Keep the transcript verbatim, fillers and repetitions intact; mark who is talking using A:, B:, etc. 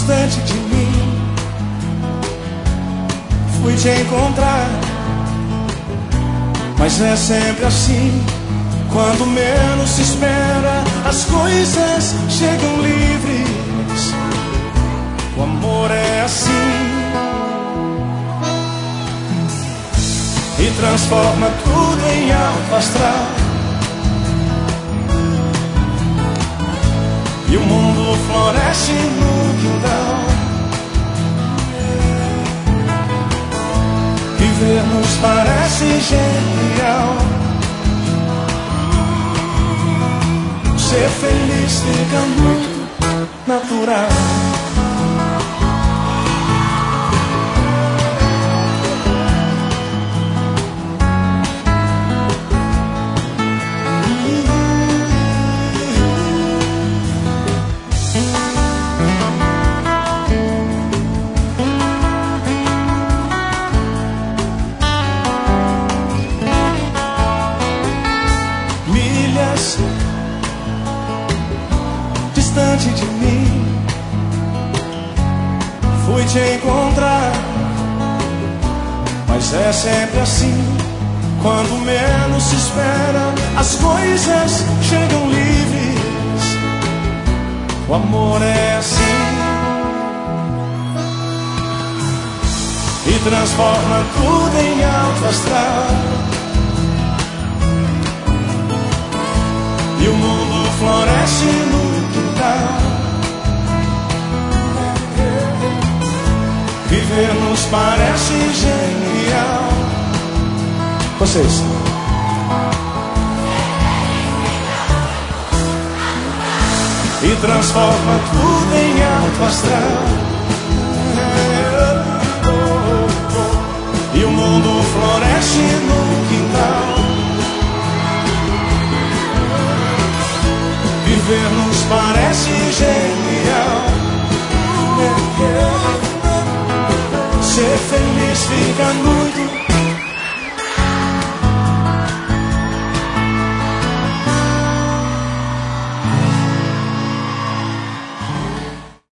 A: distante de mim, fui te encontrar. Mas é sempre assim, quando menos se espera, as coisas chegam livres. O amor é assim e transforma tudo em alto astral. E o mundo floresce no quintal. Viver nos parece genial. Ser feliz fica muito natural. Distante de mim, fui te encontrar. Mas é sempre assim, quando menos se espera, as coisas chegam livres. O amor é assim e transforma tudo em alto astral. E o mundo floresce no quintal. Viver nos parece genial. Vocês. E transforma tudo em alto astral. E o mundo floresce no quintal. Viver nos parece genial. Ser feliz fica muito